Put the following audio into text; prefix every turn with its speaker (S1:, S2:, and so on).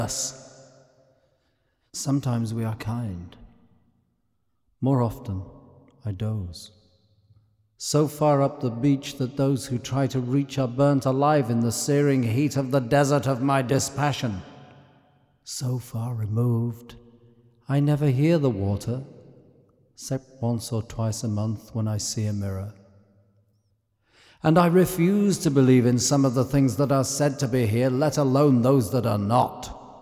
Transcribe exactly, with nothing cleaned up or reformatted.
S1: us. Sometimes we are kind. More often, I doze. So far up the beach that those who try to reach are burnt alive in the searing heat of the desert of my dispassion. So far removed, I never hear the water, except once or twice a month when I see a mirror. And I refuse to believe in some of the things that are said to be here, let alone those that are not.